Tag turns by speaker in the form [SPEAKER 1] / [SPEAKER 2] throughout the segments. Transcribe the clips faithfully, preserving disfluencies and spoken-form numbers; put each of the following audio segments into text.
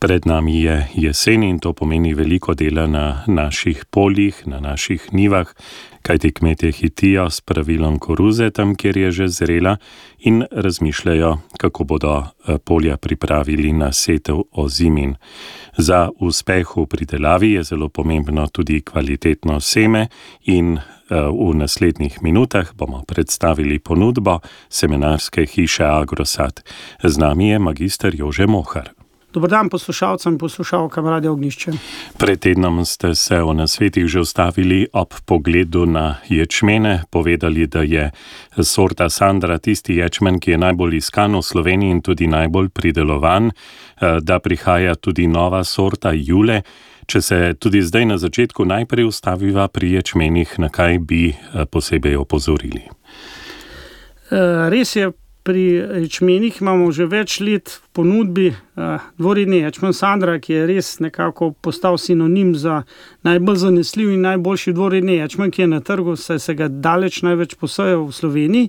[SPEAKER 1] Pred nami je jesen in to pomeni veliko dela na naših poljih, na naših njivah, kajti kmetje hitijo s pravilom koruze tam, kjer je že zrela, in razmišljajo, kako bodo polja pripravili na setev ozimin. Za uspeh v pridelavi je zelo pomembno tudi kvalitetno seme in v naslednjih minutah bomo predstavili ponudbo semenarske hiše Agrosad. Z nami je magister Jože Mohar.
[SPEAKER 2] Dober dan poslušalcem in poslušalkam Radia Ognjišče.
[SPEAKER 1] Pred tednom ste se v nasvetih že ustavili ob pogledu na ječmene, povedali, da je sorta Sandra tisti ječmen, ki je najbolj iskan v Sloveniji in tudi najbolj pridelovan, da prihaja tudi nova sorta Jule. Če se tudi zdaj na začetku najprej ustaviva pri ječmenih, na kaj bi posebej opozorili?
[SPEAKER 2] Res je. Pri ječmenih imamo že več let v ponudbi dvoredni ječmen Sandra, ki je res nekako postal sinonim za najbolj zanesljiv in najboljši dvoredni ječmen, ki je na trgu, saj se ga daleč največ posejo v Sloveniji.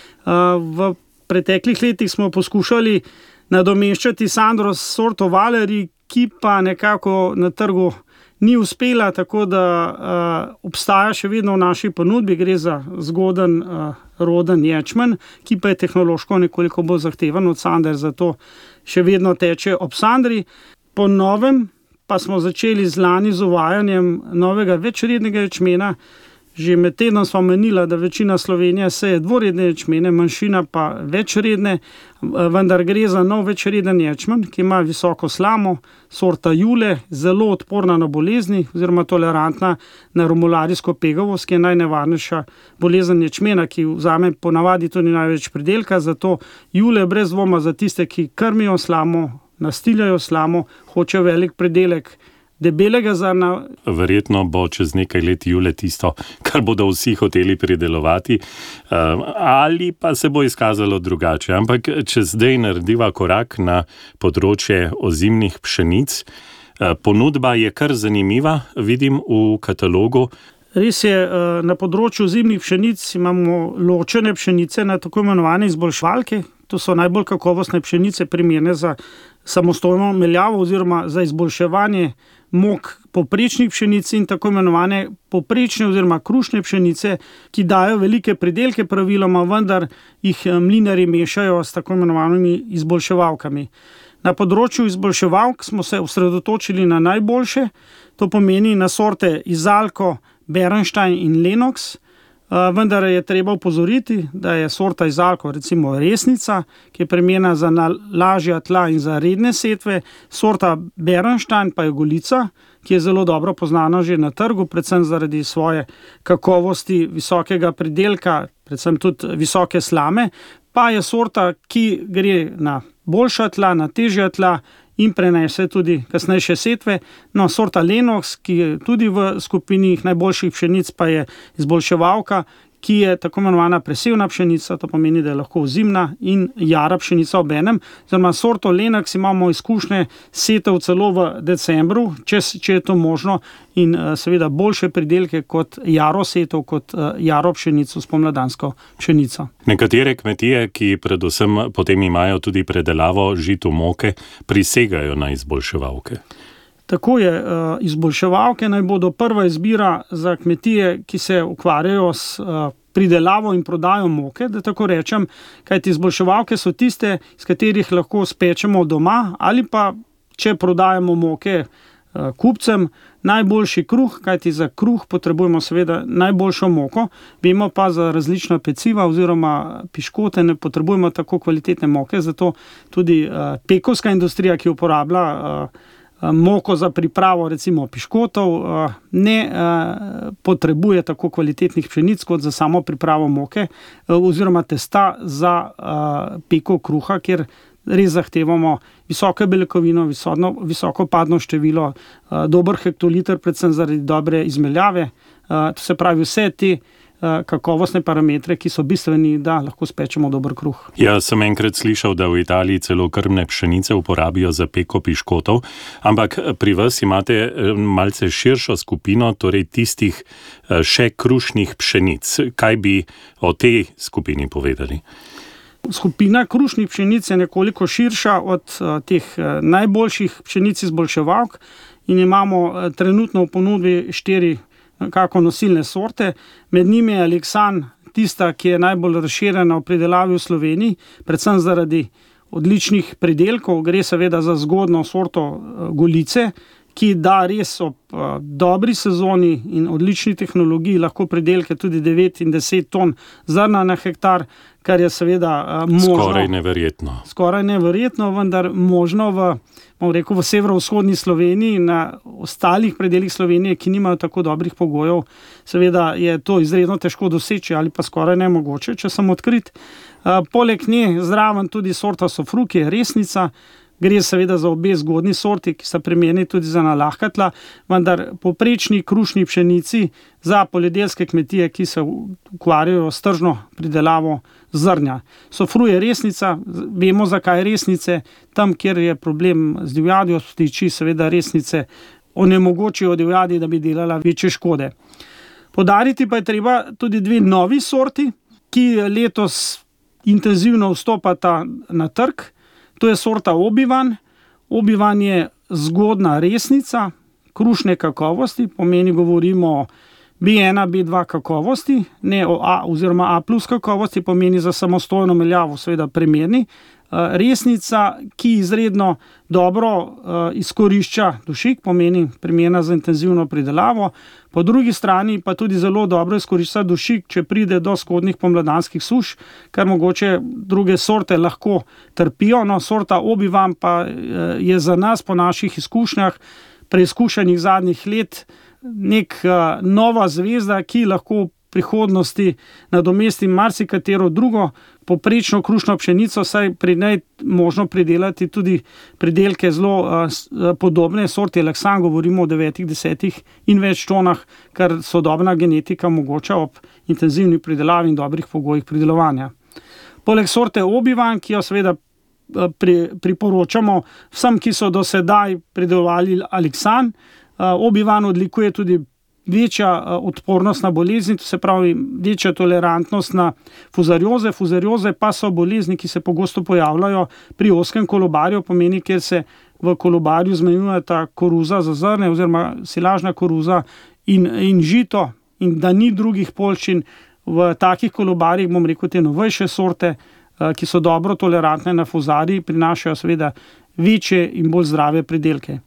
[SPEAKER 2] V preteklih letih smo poskušali nadomeščati Sandro s sorto Valeri, ki pa nekako na trgu ni uspela, tako da uh, obstaja še vedno v naši ponudbi. Gre za zgoden uh, roden ječmen, ki pa je tehnološko nekoliko bolj zahteven od Sandre, zato še vedno teče ob Sandri. Po novem pa smo začeli z lani z uvajanjem novega večrednega ječmena. Že med tednom smo menila, da večina Slovenije seje dvoredne ječmene, manjšina pa večredne, vendar gre za nov večreden ječmen, ki ima visoko slamo, sorta Jule, zelo odporna na bolezni oziroma tolerantna na romularijsko pegavost, ki je najnevarnejša bolezen ječmena, ki vzame ponavadi tudi največ pridelka, zato Jule brez dvoma za tiste, ki krmijo slamo, nastiljajo slamo, hočejo velik pridelek debelega zrna.
[SPEAKER 1] Verjetno bo čez nekaj let Jule tisto, kar bodo vsi hoteli pridelovati, ali pa se bo izkazalo drugače. Ampak če zdaj narediva korak na področje ozimnih pšenic, ponudba je kar zanimiva, vidim v katalogu.
[SPEAKER 2] Res je, na področju ozimnih pšenic imamo ločene pšenice na tako imenovane izboljševalke. To so najbolj kakovostne pšenice, primerne za samostojno meljavo oziroma za izboljševanje mok povprečnih pšenic in tako imenovane povprečne oziroma krušne pšenice, ki dajo velike pridelke praviloma, vendar jih mlinarji mešajo s tako imenovanimi izboljševalkami. Na področju izboljševalk smo se osredotočili na najboljše, to pomeni na sorte Izalko, Bernstein in Lenox, vendar je treba opozoriti, da je sorta Izalko recimo resnica, ki je primerna za lažja tla in za redne setve, sorta Bernstein pa je golica, ki je zelo dobro poznana že na trgu, predvsem zaradi svoje kakovosti, visokega pridelka, predvsem tudi visoke slame, pa je sorta, ki gre na boljša tla, na težja tla in prenese tudi kasnejše setve. No, sorta Lenox, ki je tudi v skupini najboljših pšenic, pa je izboljševalka, ki je tako imenovana presevna pšenica, to pomeni, da je lahko ozimna in jara pšenica ob enem. Zdaj, sorto Lenox imamo izkušnje setev celo v decembru, če, če je to možno, in seveda boljše pridelke kot jaro setev, kot jaro pšenico, spomladansko pšenico.
[SPEAKER 1] Nekatere kmetije, ki predvsem potem imajo tudi predelavo žitu moke, prisegajo na izboljševalke.
[SPEAKER 2] Tako je, izboljševalke naj bodo prva izbira za kmetije, ki se ukvarjajo s pridelavo in prodajo moke, da tako rečem, kajti izboljševalke so tiste, iz katerih lahko spečemo doma, ali pa, če prodajamo moke kupcem, najboljši kruh, kajti za kruh potrebujemo seveda najboljšo moko, vemo pa za različna peciva oziroma piškote ne potrebujemo tako kvalitetne moke, zato tudi pekovska industrija, ki uporablja moko za pripravo recimo piškotov, ne potrebuje tako kvalitetnih pšenic kot za samo pripravo moke oziroma testa za peko kruha, kjer res zahtevamo visoko beljakovino, visoko, visoko padno število, dober hektoliter, predvsem zaradi dobre izmeljave. To se pravi vse te kakovostne parametre, ki so bistveni, da lahko spečemo dober kruh.
[SPEAKER 1] Ja, sem enkrat slišal, da v Italiji celo krmne pšenice uporabijo za peko piškotov, ampak pri vas imate malce širšo skupino, torej tistih še krušnih pšenic. Kaj bi o tej skupini povedali?
[SPEAKER 2] Skupina krušnih pšenic je nekoliko širša od uh, teh uh, najboljših pšenic izboljševalk in imamo uh, trenutno v ponudbi štiri kako nosilne sorte. Med njimi je Aleksan tista, ki je najbolj razširjena v pridelavi v Sloveniji, predvsem zaradi odličnih pridelkov. Gre seveda za zgodno sorto uh, Golice, ki da res ob uh, dobri sezoni in odlični tehnologiji lahko pridelke tudi devet in deset ton zrna na hektar, kar je seveda uh, možno.
[SPEAKER 1] Skoraj neverjetno.
[SPEAKER 2] Skoraj neverjetno, vendar možno v, bom rekel, v severovzhodni Sloveniji in na ostalih predelih Slovenije, ki nimajo tako dobrih pogojev. Seveda je to izredno težko doseči ali pa skoraj nemogoče, če sem odkrit. Uh, poleg nje zraven tudi sorta Sofru, ki je resnica. Gre seveda za obe zgodni sorti, ki sta primerni tudi za nalahka tla, vendar povprečni krušni pšenici za poljedelske kmetije, ki se ukvarjajo s tržno pridelavo zrnja. Sofru je resnica, vemo zakaj resnice, tam, kjer je problem z divjadjo, ptiči seveda resnice onemogočijo divjadi, da bi delala večje škode. Poudariti pa je treba tudi dve novi sorti, ki letos intenzivno vstopata na trg. To je sorta Obi-Wan. Obi-Wan je zgodna resnica, krušne kakovosti, pomeni govorimo o B ena, B dva kakovosti, ne o A oziroma A plus kakovosti, pomeni za samostojno meljavo seveda primerni. Resnica, ki izredno dobro izkorišča dušik, pomeni primerna za intenzivno pridelavo. Po drugi strani pa tudi zelo dobro izkorišča dušik, če pride do zgodnjih pomladanskih suš, kar mogoče druge sorte lahko trpijo. No, sorta Obi-Wan pa je za nas po naših izkušnjah, preizkušanjih zadnjih let, nek nova zvezda, ki lahko v prihodnosti nadomesti marsikatero drugo poprečno krušno pšenico, saj pri njej možno pridelati tudi pridelke zelo uh, podobne sorti Aleksan, govorimo o devetih, desetih in več tonah, kar sodobna genetika omogoča ob intenzivni pridelavi in dobrih pogojih pridelovanja. Poleg sorte Obi-Wan, ki jo seveda pri, priporočamo vsem, ki so do sedaj pridelovali Aleksan, uh, Obi-Wan odlikuje tudi večja odpornost na bolezni, to se pravi večja tolerantnost na fuzarioze. Fuzarioze pa so bolezni, ki se pogosto pojavljajo pri ozkem kolobarju, pomeni, kjer se v kolobarju zmenjujeta koruza za zrne oziroma silažna koruza in, in žito, in da ni drugih poljščin. V takih kolobarjih, bom rekel, te novejše sorte, ki so dobro tolerantne na fuzarji, prinašajo seveda večje in bolj zdrave pridelke.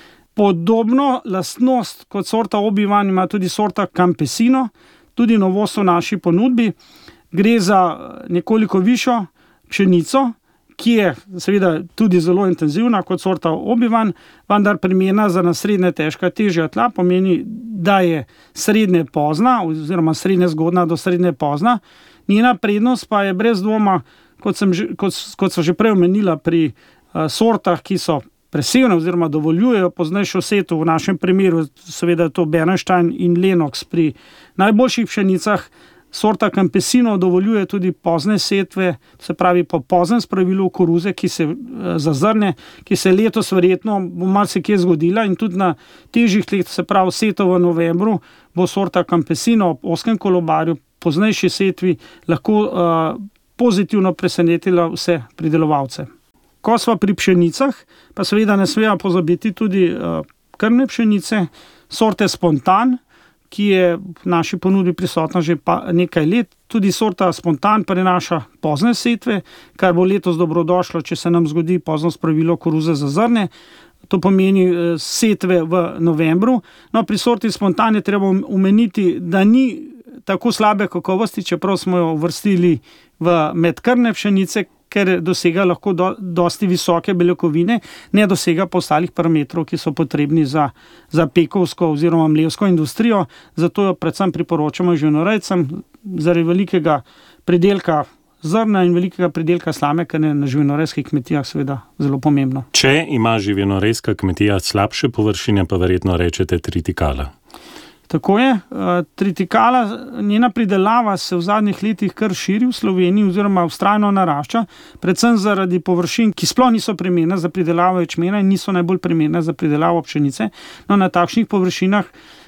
[SPEAKER 2] Podobno lastnost kot sorta Obi-Wan ima tudi sorta Campesino, tudi novost v naši ponudbi. Gre za nekoliko višjo pšenico, ki je seveda tudi zelo intenzivna kot sorta Obi-Wan, vendar primerna za nasrednje težka težja tla, pomeni, da je srednje pozna oziroma srednje zgodna do srednje pozna. Njena prednost pa je brez dvoma, kot sem že, kot, kot so že prej omenila, pri uh, sortah, ki so presevne oziroma dovoljujejo poznejšo seto, v našem primeru seveda to Bernstein in Lennox. Pri najboljših pšenicah sorta Campesino dovoljuje tudi pozne setve, se pravi po poznem spravilu koruze, ki se za zrne, ki se letos verjetno bo marsikje zgodila, in tudi na težjih tleh, se pravi seto v novembru, bo sorta Campesino ob ozkem kolobarju poznejši setvi lahko uh, pozitivno presenetila vse pridelovalce. Ko sva pri pšenicah, pa seveda ne smemo pozabiti tudi uh, krmne pšenice, sorte Spontan, ki je v naši ponudbi prisotna že pa nekaj let. Tudi sorta Spontan prinaša pozne setve, kar bo letos dobrodošlo, če se nam zgodi pozno spravilo koruze za zrne. To pomeni uh, setve v novembru. No, pri sorti Spontan je treba omeniti, da ni tako slabe kakovosti, čeprav smo jo uvrstili v medkrmne pšenice, ker dosega lahko do, dosti visoke beljakovine, ne dosega pa ostalih parametrov, ki so potrebni za, za pekovsko oziroma mlevsko industrijo. Zato jo predvsem priporočamo živinorejcem zaradi velikega pridelka zrna in velikega pridelka slame, kar je na živinorejskih kmetijah seveda zelo pomembno.
[SPEAKER 1] Če ima živinorejska kmetija slabše površine, pa verjetno rečete tritikala.
[SPEAKER 2] Tako je. Tritikala, njena pridelava se v zadnjih letih kar širi v Sloveniji oziroma vztrajno narašča, predvsem zaradi površin, ki sploh niso primerne za pridelavo ječmena in niso najbolj primerne za pridelavo pšenice. No, na takšnih površinah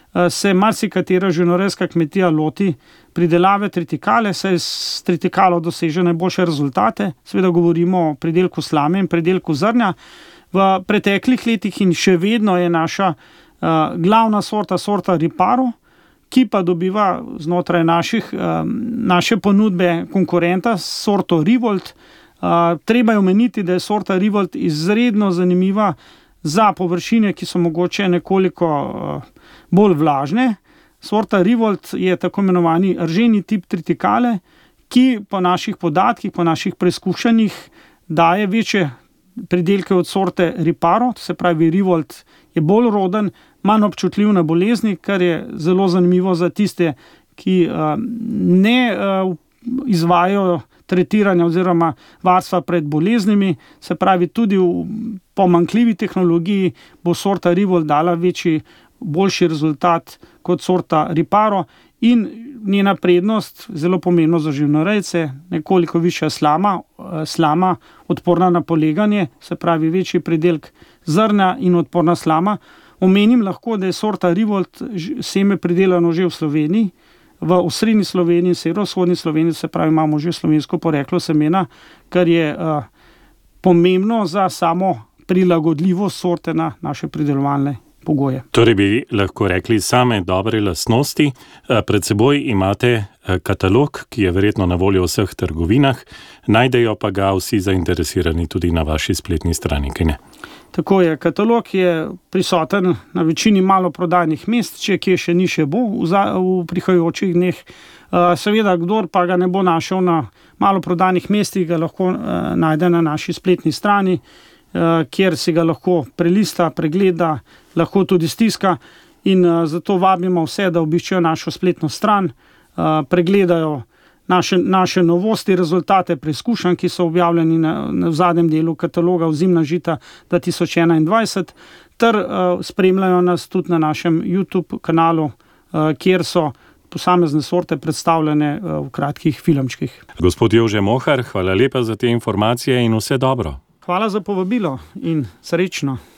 [SPEAKER 2] se marsikatera živinorejska kmetija loti pridelave tritikale, saj s tritikalo doseže najboljše rezultate. Seveda govorimo o pridelku slame in pridelku zrnja. V preteklih letih in še vedno je naša uh, glavna sorta, sorta Riparo, ki pa dobiva znotraj naših, um, naše ponudbe konkurenta s sorto Rivolt. Uh, treba je omeniti, da je sorta Rivolt izredno zanimiva za površine, ki so mogoče nekoliko uh, bolj vlažne. Sorta Rivolt je tako imenovani rženi tip tritikale, ki po naših podatkih, po naših preizkušanjih daje večje pridelke od sorte Riparo, to se pravi Rivolt je bolj roden, manj občutljiv na bolezni, kar je zelo zanimivo za tiste, ki uh, ne uh, izvajajo tretiranja oziroma varstva pred boleznimi, se pravi tudi v pomanjkljivi tehnologiji bo sorta Rivolt dala večji, boljši rezultat kot sorta Riparo in njena prednost, zelo pomembno za živinorejce, nekoliko višja slama, slama odporna na poleganje, se pravi večji pridelek zrnja in odporna slama. Omenim lahko, da je sorta Rivolt seme pridelano že v Sloveniji, v osrednji Sloveniji in severovzhodni Sloveniji, se pravi imamo že slovensko poreklo semena, kar je uh, pomembno za samo prilagodljivost sorte na naše pridelovalne pogoje.
[SPEAKER 1] Torej bi lahko rekli same dobre lastnosti. Pred seboj imate katalog, ki je verjetno na voljo v vseh trgovinah, najdejo pa ga vsi zainteresirani tudi na vaši spletni strani, kaj ne?
[SPEAKER 2] Tako je, katalog je prisoten na večini maloprodajnih mest, če kje še ni, še bo v, za, v prihajajočih dneh. Seveda, kdor pa ga ne bo našel na maloprodajnih mestih, ga lahko najde na naši spletni strani, kjer si ga lahko prelista, pregleda, lahko tudi stiska in zato vabimo vse, da obiščejo našo spletno stran, pregledajo naše, naše novosti, rezultate preizkušanj, ki so objavljeni na, na v zadnjem delu kataloga Ozimna žita dva tisoč enaindvajset, ter spremljajo nas tudi na našem YouTube kanalu, kjer so posamezne sorte predstavljene v kratkih filmčkih.
[SPEAKER 1] Gospod Jože Mohar, hvala lepa za te informacije in vse dobro.
[SPEAKER 2] Hvala za povabilo in srečno.